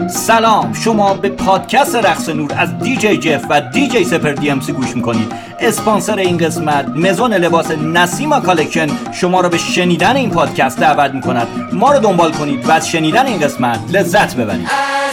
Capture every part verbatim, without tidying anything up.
سلام، شما به پادکست رقص نور از دی جی جف و دی جی سپر دی ام سی گوش میکنید. اسپانسر این قسمت مزون لباس نسیما کالکشن شما را به شنیدن این پادکست دعوت میکند. ما رو دنبال کنید و از شنیدن این قسمت لذت ببرید.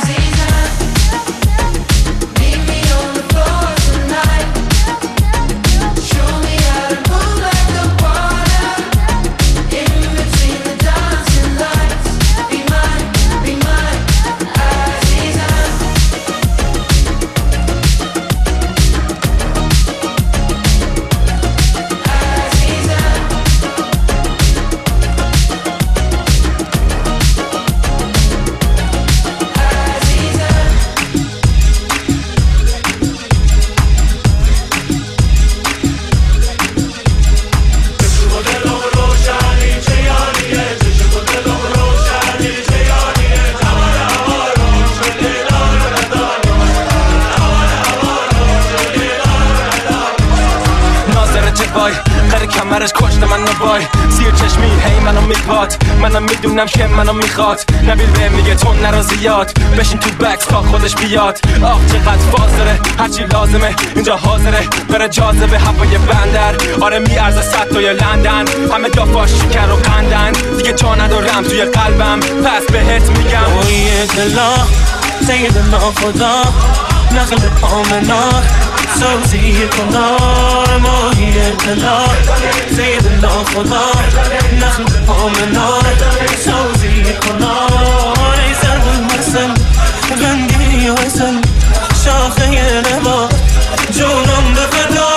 کمرش کشت من نبای زیر چشمی هی منو میپاد منم میدونم که منو میخواد نبیل به میگه تو نرا زیاد بشین تو بکس تا خودش بیاد. آه چقدر فاز داره هرچی لازمه اینجا حاضره بره جاذبه هوای بندر. آره میارزه صد تا یا لندن همه دافاش شکر و قندن دیگه جا ندارم توی قلبم پس بهت میگم اوه دلا سیدنا خدا نقل آمنا سوزی کنار ماهی دلا سیدنا خدا نخل آمنا سوزی کنار ای زرد المرسل غنگی حسن شاخه نبات جونم به فدا.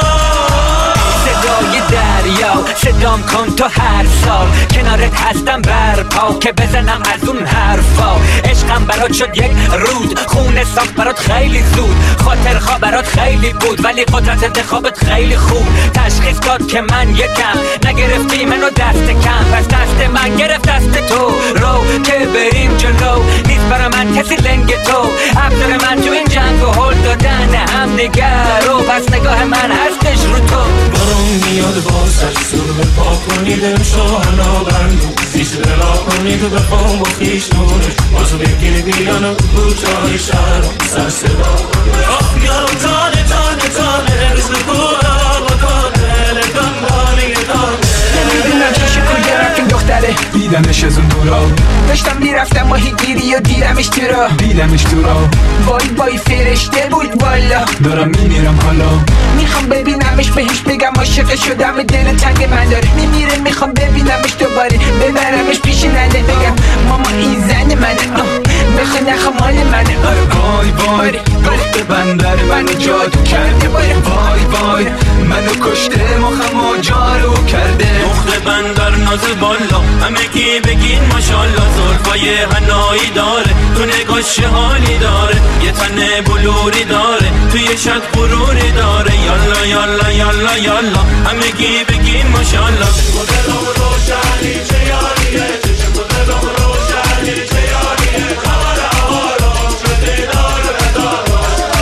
صدای دریا صدام کن تو هر سال کنارت هستم برپا که بزنم از اون حرفا. عشقم برات شد یک رود خونه ساخت برات خیلی زود. خاطر خواب برات خیلی بود ولی قدرت انتخابت خیلی خوب. تشخیص داد که من یکم نگرفتی منو دست کم پس دست من گرفت دست تو رو که بریم جلو. نیست برا من کسی لنگ تو ابزار من تو این جنگ و هل دادن هم نگر رو پس نگاه من هستش رو تو. برام میاد بازش سر به پا کنید امشانا بندو زیش رلا کنید و بخوام با خیش نورش بازو بگیری بیانم کوچای شهرم سر صدا. آخ یارم تانه تانه تانه رزق کورا با کانه لگندانه دانه نمیدونم چه شکل رفتیم دختره دیدمش از اون دورا داشتم میرفتم ماهی گیری و دیدمش تو را دیدمش تو را وای وای فرشته بود والا. دارم میمیرم حالا میخوام ببینمش بهش بگم عاشق شدم دل تنگ من داره میمیره. میخوام ببینمش دوباره ببرمش پیش ننه بگم ماما این زن منه بخواه نخوام حال منه. وای وای دخت بندر منو جادو کرده وای وای منو کشته مخمو جارو کرده. دخت بندر ناز بالا همه کی بگین ماشالله زلفای هنایی داره تو نگاش حالی داره یه تن بلوری داره توی شد غروری داره. یالا یالا یالا یالا همه کی بگین ماشالله. دلم روشنی چه یاریه چشم دلم روشنی چه یاریه حال حالا شده دار ادارا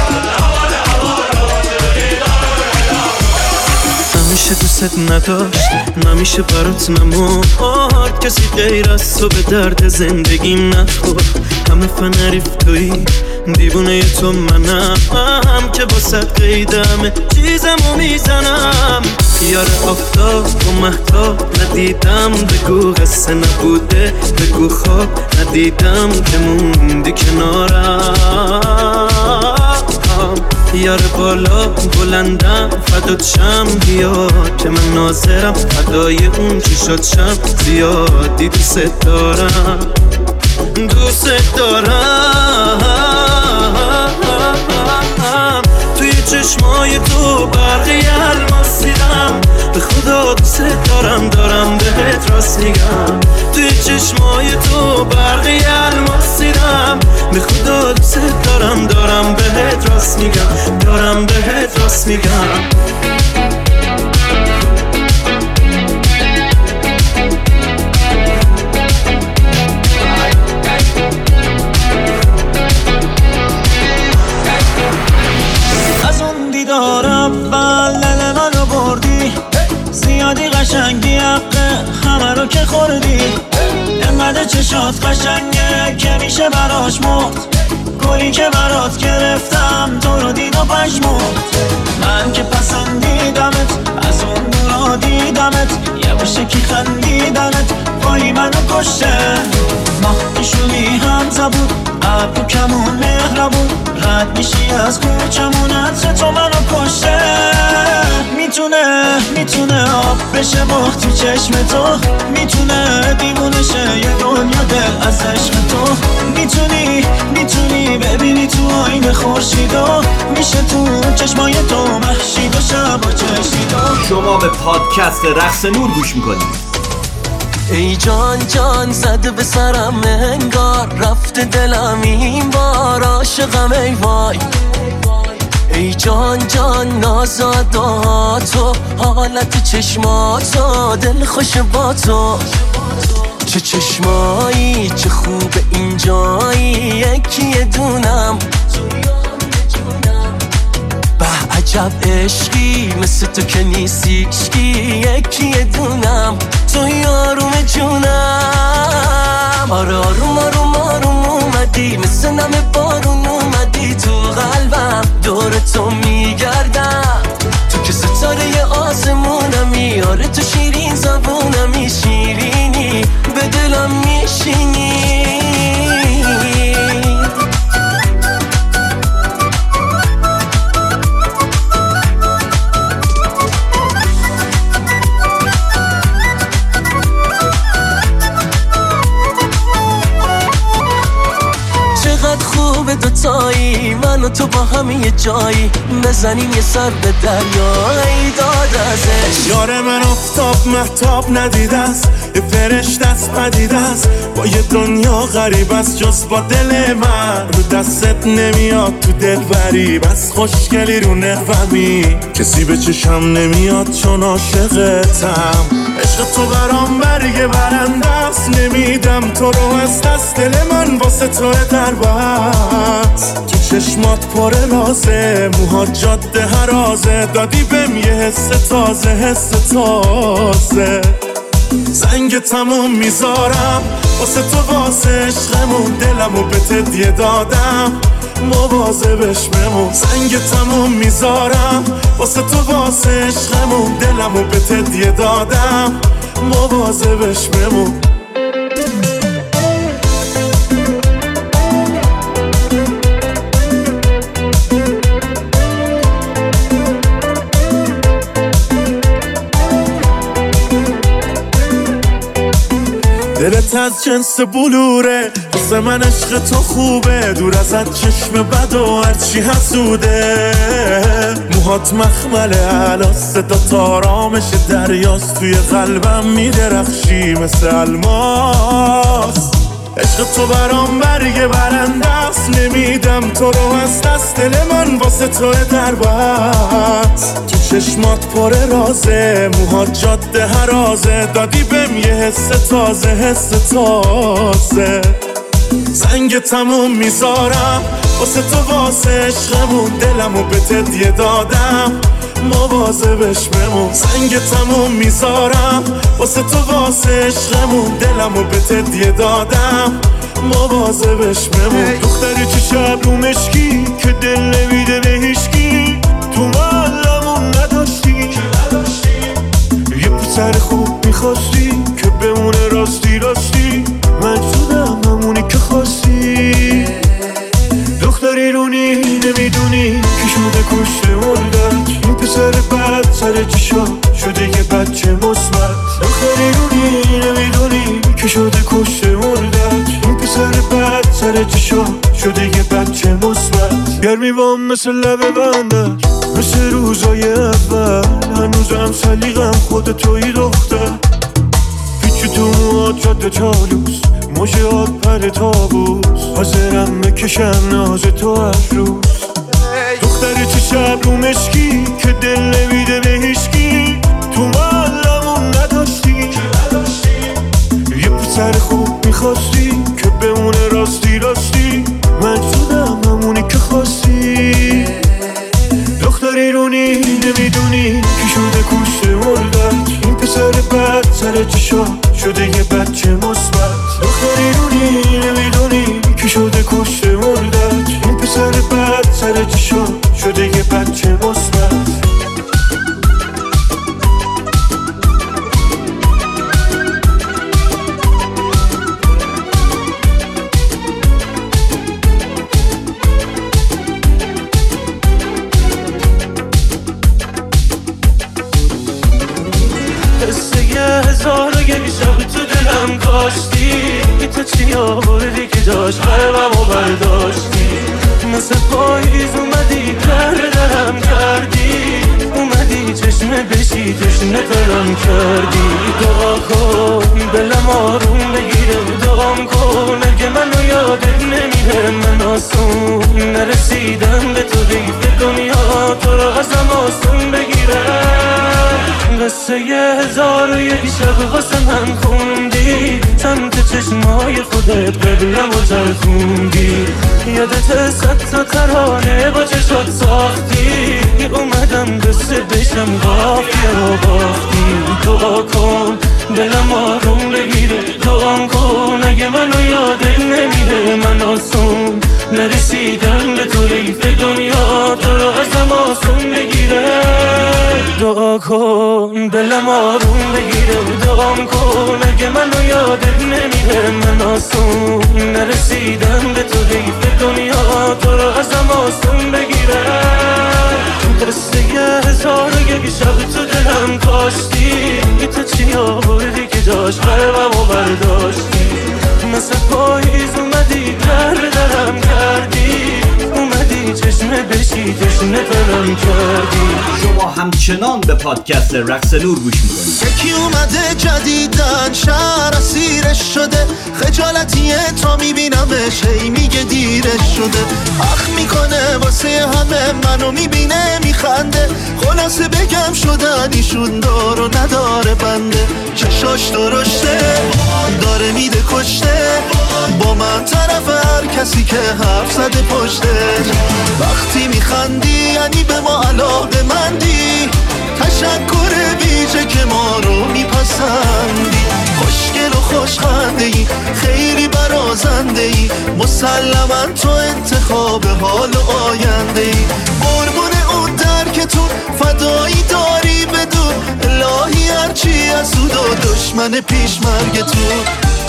حال حالا شده دار ادارا. همیشه دوست نداشت نمیشه برات نمورد کسی غیر از تو به درد زندگیم نخورد. همه فنریف تویی دیوونه تو منم که واسه قیدمه چیزمو میزنم. یار آفتاب و مهتاب ندیدم بگو قصه نبوده بگو خواب ندیدم که موندی کنارم. یار بالا بلندم فدات شم بیا که من ناظرم فدای اون چی شد شم زیادی دوست دارم دوست دارم. توی چشمای تو برقی الماس دیدم به خدا دوست دارم دارم بهت راست میگم. توی چشمای تو برقی الماس دیدم به خدا دوست دارم دارم بهت راست میگم دارم بهت راست میگم. قشنگی حقه همه رو که خوردی انقدر چشات قشنگه که میشه براش مرد گلی که برات گرفتم تو رو دید و پشمون من که پسندیدمت از اون دورا دیدمت یواش کی خندیدنت وای منو کشته ماه کشونی هم زبون ابرو کمون مهربون رد میشی از کوچمون عطر تو منو کشته میتونه میتونه آب بشه مخ تو چشم تو میتونه دیوونه شه یه دنیا دل از عشق تو میتونی میتونی ببینی تو آینه خورشید و میشه تو چشمای تو محشید و شب و چشید و شما به پادکست رقص نور گوش میکنید. ای جان جان زده به سرم انگار رفته دلم این بار عاشقم ای وای ای جان جان نازادا تو حالت چشماتو دل خوش با تو چه چشمایی چه خوب اینجایی یکی دونم به عجب عشقی مثل تو که نیستی یکی دونم تو یاروم جونم آره آروم آروم آروم اومدی مثل نم بارون اومدی تو قلبم دور تو میگردم تو که ستاره آسمونمی آره تو شیرین زبونمی شیرینی به دلم میشینی دوتایی من و تو با هم یه جایی بزنیم یه سر به دریایی داد ازش یار من افتاب محتاب ندیده است یه فرشته است پدیده است با یه دنیا غریب است جز با دل من رو دستت نمیاد تو دل بری بس خوشگلی رو نقومی کسی به چشم نمیاد چون عاشقتم عشق تو برام برگ برنده است نمیدم تو رو از دست دل من واسه تو در بست تو چشمات پر رازه موهات جاده هرازه دادی بهم یه حس تازه حس تازه زنگ تموم میذارم واسه تو واسه عشقمون دلمو به تدیه دادم مواظبش بمون زنگ تموم میذارم واسه تو واسه عشقمون دلمو به تدیه دادم مواظبش بمون دلت از جنس بلوره واسه من عشق تو خوبه دور ازت چشم بد و هرچی حسوده موهات مخمله الان صدا تارامش دریاست توی قلبم میدرخشی مثل الماس عشق تو برام برگ برنده است نمیدم تو رو از دست دل من واسه تو در بست تو چشمات پر رازه موهات جاده هرازه دادی بهم یه حس تازه حس تازه زنگ تموم میذارم واسه تو واسه عشقمون دلمو به تدیه دادم مواظبش بمون زنگ تموم میذارم واسه تو واسه عشقمون دلمو به تدیه دادم مواظبش بمون دختری چه شب رو مشکی که دل نمیده به هیچکی تو محلمون نداشتی یه پسر خوب میخواستی که بمونه راستی راستی من شدم همونی که خواستی دختری رونی نمیدونی که شده کشته مردت این پسر بد سر چشا شده یه بچه مثبت دختری رونی نمیدونی که شده کشته مردت این پسر بد سر چشا شده یه بچه مثبت گرمی وام مثل لب بندت مثل روزای اول هنوزم سلیقم خود توی دختر پیچی تو موهات جاده چالوس موجهات پر تابوس حاضرم بکشم ناز تو هر روز دختری چه شب رو مشکی که دل نمیده به هیچکی تو محلمون نداشتی یه پسر خوب میخواستی که بمونه راستی راستی من شدم همونی که خواستی دختری رونی نمیدونی که شده کشته مردت این پسر بد سر چشا شده یه بچه مثبت دختری رونی نمیدونی که شده کشته مردت تو چی آوردی که جاش قلبمو برداشتی؟ مثل پاییز اومدی در درم کردی، اومدی چشمه بشی تشنه ترم کردی. دعا کن دلم آروم بگیره، دعام کن اگه منو یادت نمیره. من آسون نرسیدم به تو دیگه، دنیا تو رو ازم آسون بگیره. قصه یه هزار و یک شب واسه من خوندی، سمت چشمای خودت قبلم و چرخوندی. یادت صد تا ترانه با چشات ساختی، اومدم قصه بشم قافیه و باختی. دعا کن دلم آروم بگیره، دعام کن اگه منو یادت نمیره. من آسون نرسیدم به تو ریف دنیا تو رو ازم آسون بگیره. دعا کن دلم آروم بگیره، دعام کن اگه منو یادت نمیره. من آسون نرسیدم به تو ریف دنیا تو رو ازم آسون بگیره. قصه یه هزار و یک شب تو دلم کاشتی، تو چی آوردی که جاش قلبمو برداشتی؟ مثل پاییز اومدی در درم کردی، اومدی چشمه بشی تشنه ترم کردی. شما همچنان به پادکست رقص نور گوش میکنید. یکی اومده جدیدن شهر اسیرش شده، خجالتیه تا میبینمش هی میگه دیرش شده. اخ میکنه واسه همه منو میبینه میخنده، خلاصه بگم شدن ایشون دار و نداره بنده. چشاش درشته داره میده کشته، با من طرف هر کسی که حرف زده پشته. وقتی میخندی یعنی به ما علاقه مندی، تشکر ویژه که ما رو میپسندی. خوشگل و خوشخنده ای خیلی برازنده ای، مسلما تو انتخاب حال و آینده ای. قربون اون درکتون فدایی داری بدون، الهی هرچی از او دو دشمن پیش مرگتون.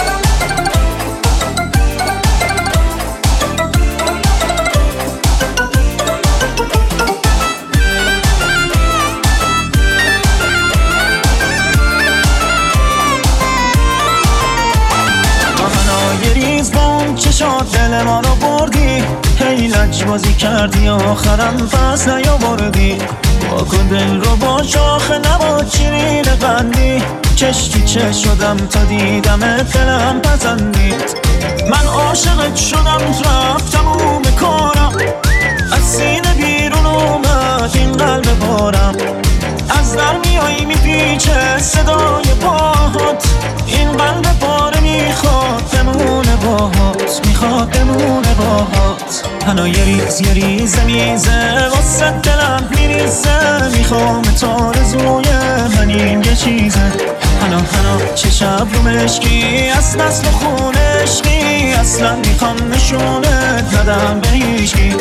چشات دل ما رو بردی، هی لجبازی کردی آخرم پس نیاوردی. با کن دل رو با شاخه نبا چیرین قندی، چش تو چش شدم تا دیدم دلم پسندید. من عاشقت شدم رفتم اون کارم، از سینه بیرون اومد این قلب بارم. از در میایی میپیچه صدای پاهات، این قلب پاره میخواد بمونه باهات، میخواد بمونه باهات. هنو یه ریز یه ریزه میزه واسه دلم میریزه، میخوام تارزوی من این یه چیزه. هنو هنو چه شب رو مشکی از نسل خون عشقی، اصلا میخوام نشونت ندم به هیچکی.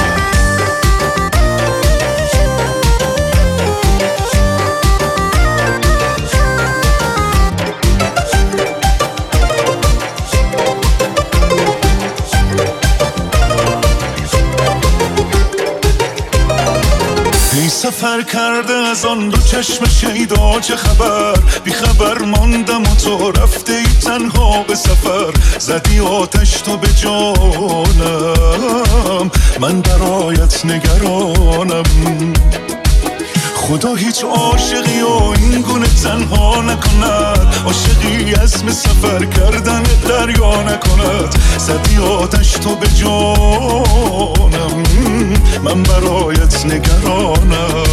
سفر کرده از آن دو چشم شیدا چه خبر، بی خبر ماندم و تو رفته ای تنها به سفر. زدی آتش تو به جانم، من برایت نگرانم. خدا هیچ عاشقی و این گونه تنها نکند، عاشقی اسم سفر کردن دریا نکند. زدی آتش تو به جانم، من برایت نگرانم.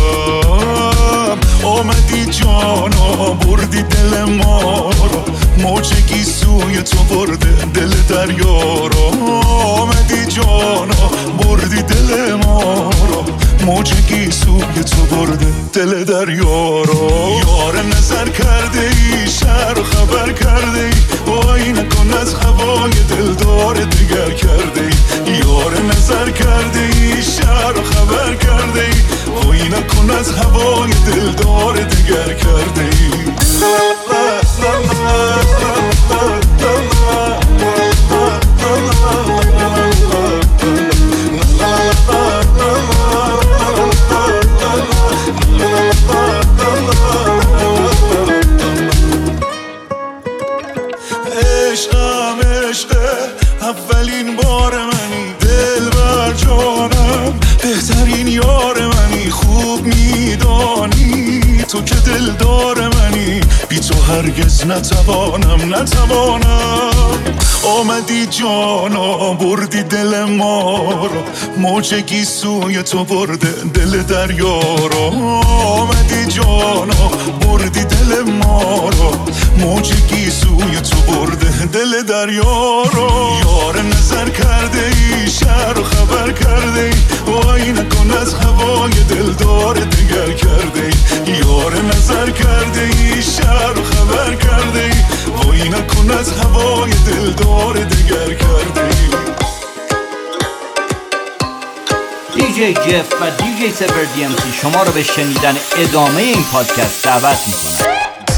آمدی جانا بردی دل ما رو، موجگی سوی تو برده دل دریا رو. آمدی جانا بردی دل ما رو، موجگی سوی تو برده دل دریا رو. یار نظر کرده ای شهر خبر کرده ای، وای نکن از هوای دلدار دیگر کرده ای. یار نظر کرده ای شهر خبر کرده ای، وای نکن از هوای دلدار دیگر کرده ای. عشقم عشقه اولین بار منی، دل بر جانم بهترین یار منی، خوب میدانی تو که دلدار منی، بی تو هرگز نتوانم نتوانم. آمدی جانا بردی دل ما رو، موج گیسوی تو برده دل دریا رو. آمدی جانا بردی دل ما رو، موج گیسوی تو برده دل دریا رو. یار نظر کرده ای شهر رو خبر کرده ای، وای نکن از هوای دلدار دگر کرده ای. یار نظر کرده ای شهر رو خبر کرده ای، وای نکن از هوای دلدار دگر کرده ای. دیجی جف و دیجی سپر دی ام سی شما رو به شنیدن ادامه این پادکست دعوت میکنن.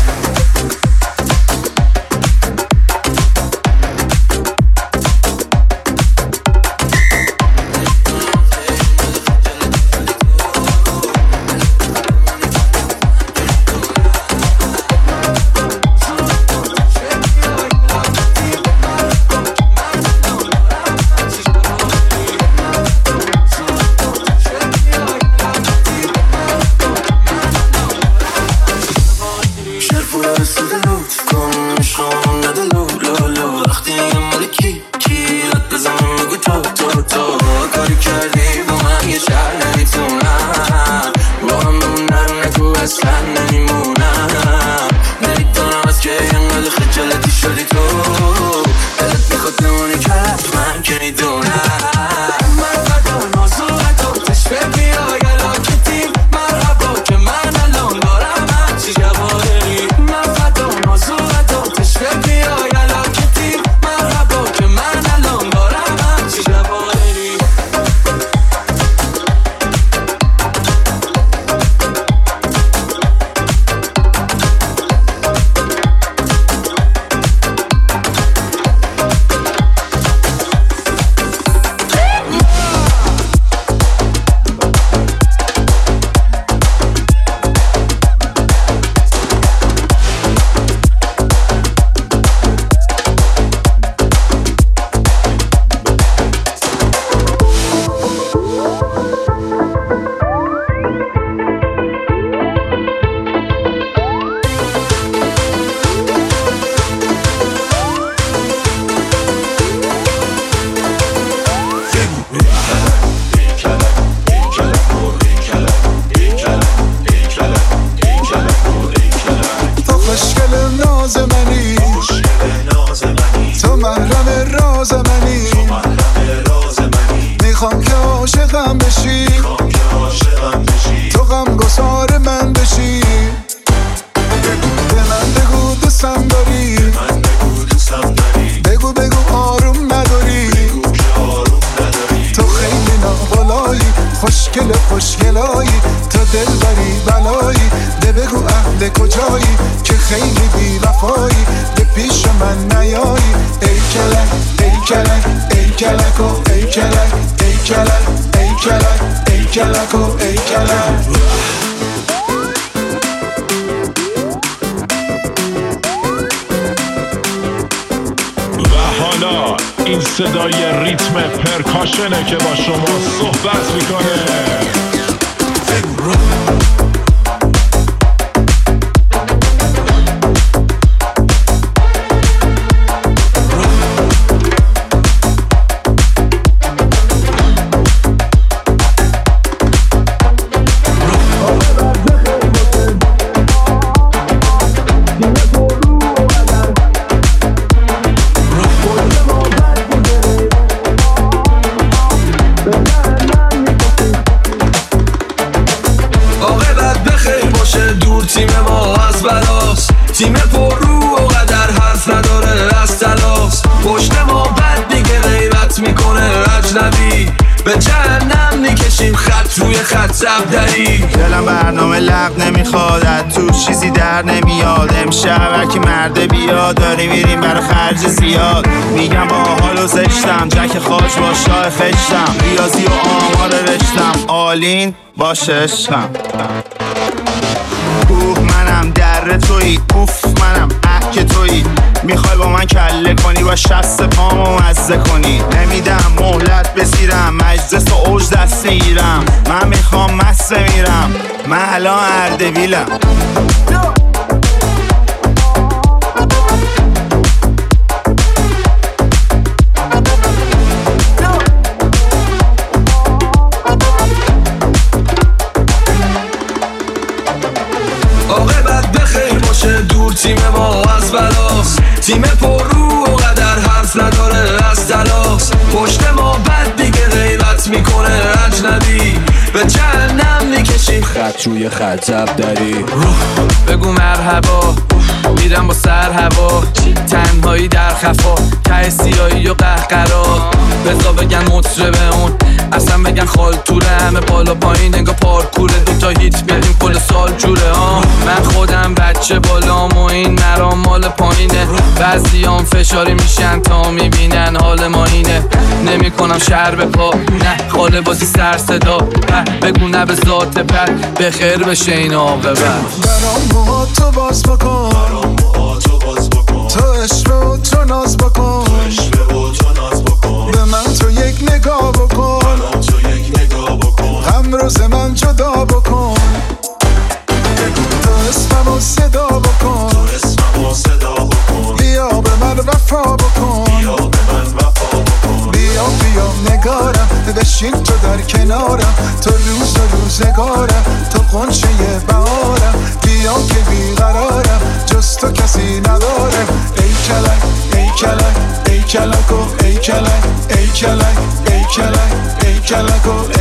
این صدای ریتم پرکاشنه که با شما صحبت میکنه. تیم پر رو و قدر حرف نداره از تلاس، پشت ما بد دیگه غیبت میکنه اجنبی، به جهنم میکشیم خط روی خط زبدری. دلم برنامه لب نمیخواد، از تو چیزی در نمیاد، امشب هرکی مرده بیاد، داری میریم برای خرج زیاد. میگم با حال و زشتم، جک خاج با شاه خشتم، ریاضی و آمار رشتم، آلین باشه عشقم. اوه منم نمیدم در تویی، اوف منم اه که تویی. میخوای با من کله کنی و شست پامو مزه کنی، نمیدم مهلت بزیرم، مجلس و اوج دست میگیرم. من میخوام مست میرم، من الان اردبیلم. عاقبت بخیر باشه دور تیم ما از بلاس، تیم پر رو و قدر حرف نداره از تلاس. پشت ما بد دیگه غیبت میکنه اجنبی، به جهنم میکشیم خط روی خط زب داری. بگو مرحبا میرم با سر هوا، تنهایی در خفا، ته سیایی و قهقرا. بزا بگن مطربه اون، اصلا بگن خال توره، همه بالا پایین انگا پارکوره. دوتا هیت بیاریم کل سال جوره ها. من خودم بچه بالام و این مرام مال پایینه، بعضیام فشاری میشن تا میبینن حال ما اینه. نمی کنم شهر به پا، نه خاله بازی سر صدا. بگو نه به ذات پر، به خیر بشه این عاقبت. برام موها تو باز بکن، تو عشق و تو ناز بکن، به من تو یک نگاه بکن، غم روز من جدا بکن. تو اسمم و صدا بکن، بیا به من وفا بکن. بیا بیا نگارم، بشین تو در کنارم، تو روز و روزگارم، تو قنچه بهارم. بیا که بیقرارم، جز تو کسی ندارم. ای کلک ای کلک ای کلک و ای کلک ای کلک ای کلک ای کلک و